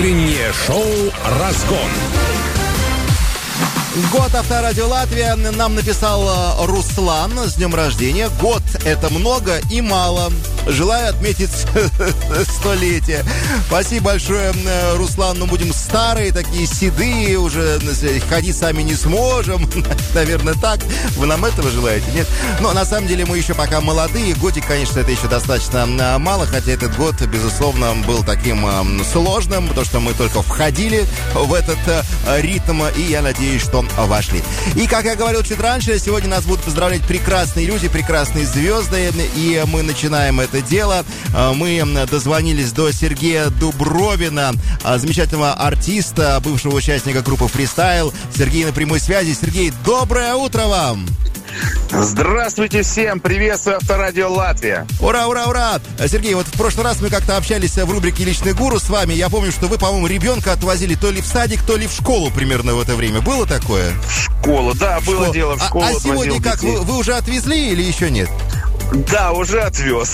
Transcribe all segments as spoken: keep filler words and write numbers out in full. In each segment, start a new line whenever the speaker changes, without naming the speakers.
Утреннее шоу «Разгон».
Год Авторадио Латвия нам написал Руслан. С днем рождения. Год — это много и мало. Желаю отметить столетие. Спасибо большое, Руслан. Ну, будем старые, такие седые, уже ходить сами не сможем. Наверное, так. Вы нам этого желаете, нет? Но на самом деле мы еще пока молодые. Годик, конечно, это еще достаточно мало, хотя этот год, безусловно, был таким сложным, потому что мы только входили в этот ритм, и я надеюсь, что вошли. И, как я говорил чуть раньше, сегодня нас будут поздравлять прекрасные люди, прекрасные звезды, и мы начинаем это дело. Мы дозвонились до Сергея Дубровина, замечательного артиста, бывшего участника группы «Фристайл». Сергей на прямой связи. Сергей, доброе утро вам!
Здравствуйте всем! Приветствую Авторадио Латвия!
Ура, ура, ура! Сергей, вот в прошлый раз мы как-то общались в рубрике «Личный гуру» с вами. Я помню, что вы, по-моему, ребенка отвозили то ли в садик, то ли в школу примерно в это время. Было такое?
В школу, да,
в
было
школу.
дело, в школу.
А, а сегодня как? Вы, вы уже отвезли или еще нет?
Да, уже отвез.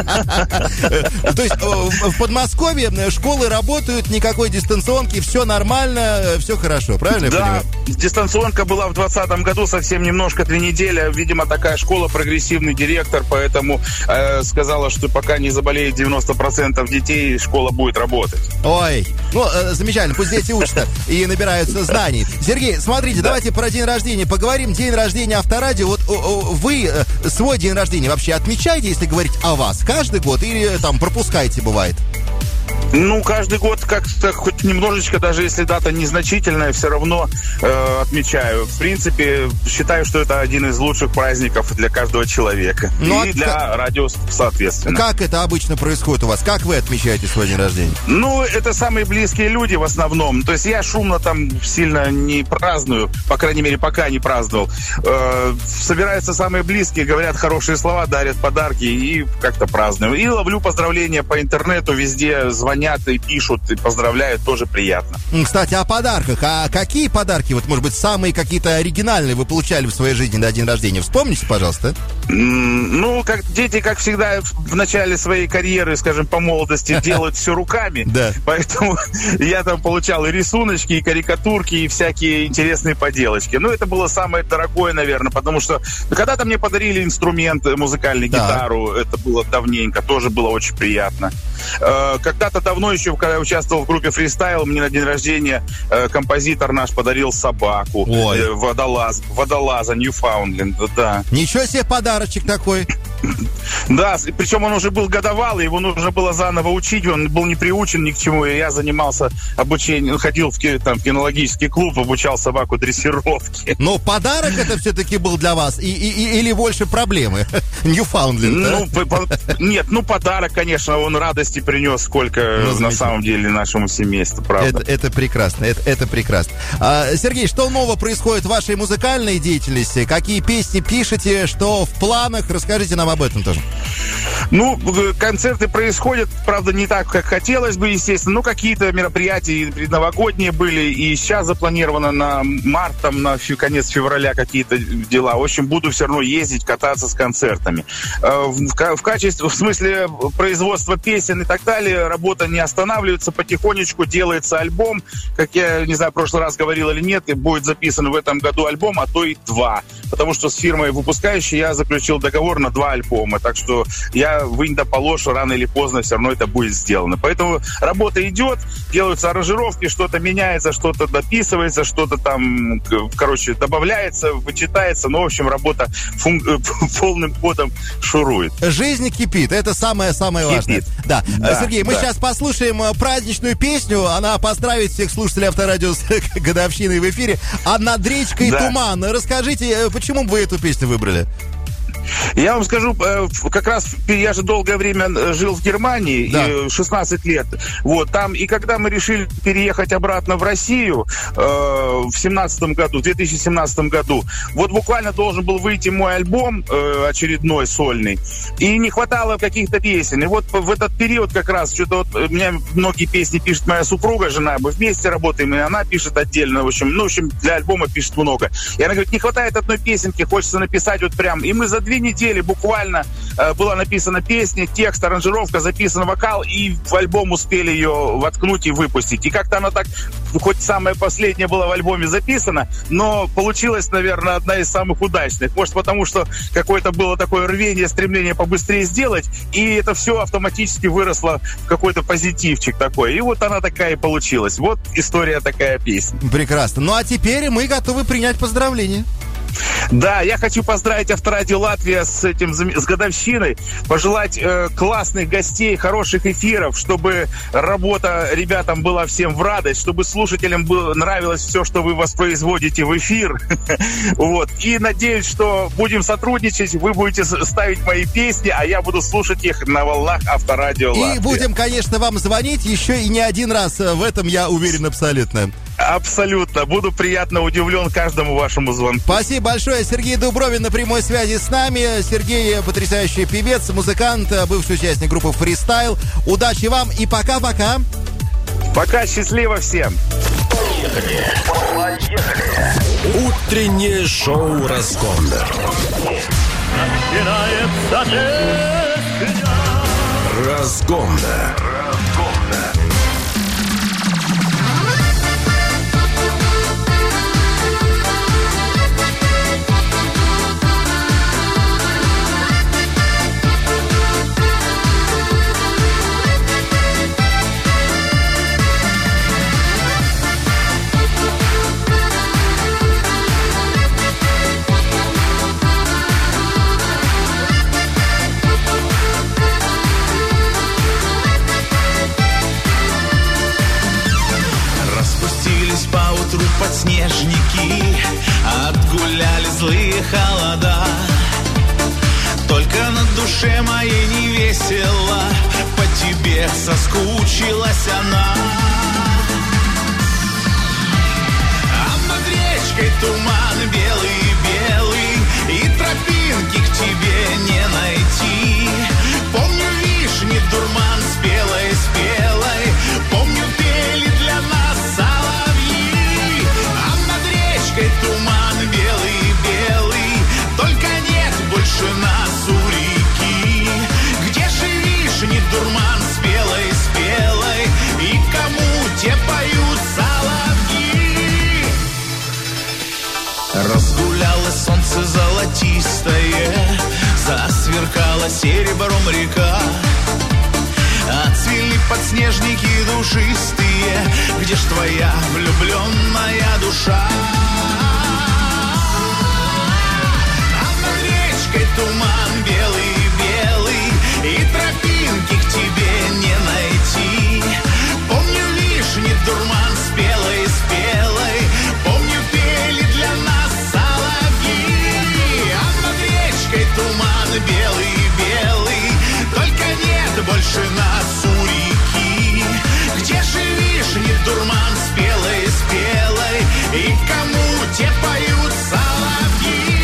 То есть в Подмосковье школы работают, никакой дистанционки, все нормально, все хорошо, правильно я понимаю?
Да, дистанционка была в двадцатом году, совсем немножко, три недели. Видимо, такая школа, прогрессивный директор, поэтому э, сказала, что пока не заболеет девяносто процентов детей, школа будет работать.
Ой, ну, э, замечательно, пусть дети учатся и набираются знаний. Сергей, смотрите, да. Давайте про день рождения поговорим. День рождения Авторадио. Вот о, о, вы э, свой день рождения вообще отмечаете, если говорить о вас, каждый год или там пропускаете, бывает?
Ну, каждый год как-то хоть немножечко, даже если дата незначительная, все равно э, отмечаю. В принципе, считаю, что это один из лучших праздников для каждого человека. Ну, и а для как... радио, соответственно.
Как это обычно происходит у вас? Как вы отмечаете свой день рождения?
Ну, это самые близкие люди в основном. То есть я шумно там сильно не праздную, по крайней мере, пока не праздновал. Э, собираются самые близкие, говорят хорошие слова, дарят подарки и как-то празднуем. И ловлю поздравления по интернету, везде звонят и пишут, и поздравляют, тоже приятно.
Кстати, о подарках. А какие подарки, вот, может быть, самые какие-то оригинальные вы получали в своей жизни на день рождения? Вспомните, пожалуйста.
Ну, как дети, как всегда, в начале своей карьеры, скажем, по молодости, делают все руками.
Да.
Поэтому я там получал и рисуночки, и карикатурки, и всякие интересные поделочки. Ну, это было самое дорогое, наверное, потому что когда-то мне подарили инструмент, музыкальный, гитару. Это было давненько, тоже было очень приятно. Когда-то давно еще, когда я участвовал в группе «Фристайл», мне на день рождения э, композитор наш подарил собаку. Э, водолаз, водолаза Ньюфаундленд, да.
Ничего себе подарочек такой.
Да, причем он уже был годовалый, его нужно было заново учить, он был не приучен ни к чему, и я занимался обучением, ходил в, там, в кинологический клуб, обучал собаку дрессировке.
Но подарок это все-таки был для вас, и, и, или больше проблемы? Ньюфаундленд,
ну, да? по, нет, ну подарок, конечно, он радости принес, сколько ну, на самом деле нашему семейству, правда.
Это, это прекрасно, это, это прекрасно. А, Сергей, что нового происходит в вашей музыкальной деятельности? Какие песни пишете, что в планах? Расскажите нам об этом тоже.
Ну, концерты происходят, правда, не так, как хотелось бы, естественно. Ну, какие-то мероприятия предновогодние были, и сейчас запланировано на март, там, на конец февраля какие-то дела. В общем, буду все равно ездить, кататься с концертами. В, в качестве, в смысле производства песен и так далее, работа не останавливается, потихонечку делается альбом. Как я, не знаю, в прошлый раз говорил или нет, будет записан в этом году альбом, а то и два. Потому что с фирмой выпускающей я заключил договор на два альбома. Так что я вынь да положь, рано или поздно все равно это будет сделано. Поэтому работа идет, делаются аранжировки, что-то меняется, что-то дописывается, что-то там, короче, добавляется, вычитается. Ну, в общем, работа фун- полным ходом шурует.
Жизнь кипит, это самое-самое важное. Да. Да, Сергей, мы да. сейчас послушаем праздничную песню. Она поздравит всех слушателей Авторадио с годовщиной в эфире. А «Над речкой да. туман». Расскажите, почему вы эту песню выбрали?
Я вам скажу, как раз я же долгое время жил в Германии, да. шестнадцать лет. Вот, там, и когда мы решили переехать обратно в Россию э, в семнадцатом году, в две тысячи семнадцатом году, вот буквально должен был выйти мой альбом э, очередной, сольный, и не хватало каких-то песен. И вот в этот период как раз, что-то вот, у меня многие песни пишет моя супруга, жена, мы вместе работаем, и она пишет отдельно, в общем, ну, в общем, для альбома пишет много. И она говорит, не хватает одной песенки, хочется написать вот прям. И мы за две две недели буквально была написана песня, текст, аранжировка, записан вокал, и в альбом успели ее воткнуть и выпустить. И как-то она так, хоть самая последняя была в альбоме записана, но получилась, наверное, одна из самых удачных. Может, потому что какое-то было такое рвение, стремление побыстрее сделать, и это все автоматически выросло в какой-то позитивчик такой. И вот она такая и получилась. Вот история такая песня.
Прекрасно. Ну, а теперь мы готовы принять поздравления.
Да, я хочу поздравить Авторадио Латвия с этим, с годовщиной, пожелать э, классных гостей, хороших эфиров, чтобы работа ребятам была всем в радость, чтобы слушателям было, нравилось все, что вы воспроизводите в эфир. Вот. И надеюсь, что будем сотрудничать, вы будете ставить мои песни, а я буду слушать их на волнах Авторадио Латвия.
И будем, конечно, вам звонить еще и не один раз. В этом я уверен абсолютно.
Абсолютно. Буду приятно удивлен каждому вашему звонку.
Спасибо большое. Сергей Дубровин на прямой связи с нами. Сергей потрясающий певец, музыкант, бывший участник группы «Фристайл». Удачи вам и пока-пока.
Пока, счастливо всем.
Поехали. Поехали. Утреннее шоу «Разгон». Разгон.
Подснежники отгуляли злые холода. Только на душе моей не весело, по тебе соскучилась она. А над речкой туман белый-белый, и тропинки к тебе не найти. Помню вишни дурман спелой-спелой, помню пели для нас соловьи. Туман белый-белый, только нет больше нас у реки. Где же вишни дурман спелой-спелой, и кому те поют соловьи? Разгулялось солнце золотистое, засверкала серебром река. Отцвели подснежники душистые, где ж твоя влюбленная душа? А над речкой туман белый-белый, и тропинки к тебе не найти. Помню вишни дурман спелой-спелой, помню пели для нас соловьи. А над речкой туман белый-белый, только нет больше нас у реки. Где же вишни дурман спелой-спелой, и кому те поют соловьи?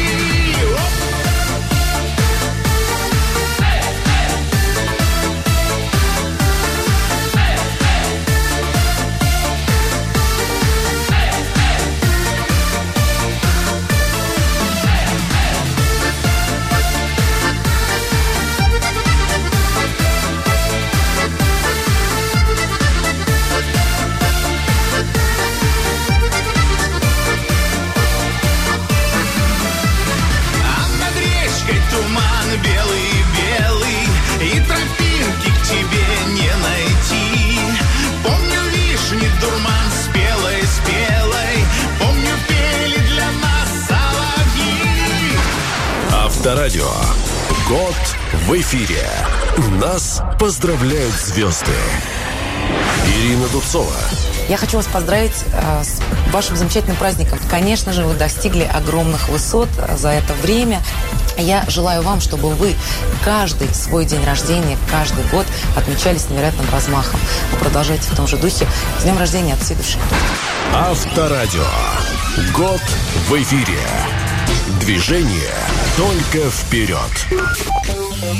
Белый-белый, и тропинки к тебе не найти. Помню вишни дурман спелой-спелой, помню пели для нас соловьи.
Авторадио. Год в эфире. Нас поздравляют звезды. Ирина Дубцова.
Я хочу вас поздравить э, с вашим замечательным праздником. Конечно же, вы достигли огромных высот за это время. Я желаю вам, чтобы вы каждый свой день рождения, каждый год отмечали с невероятным размахом. Вы продолжайте в том же духе. С днем рождения от всей души.
Авторадио. Год в эфире. Движение только вперед.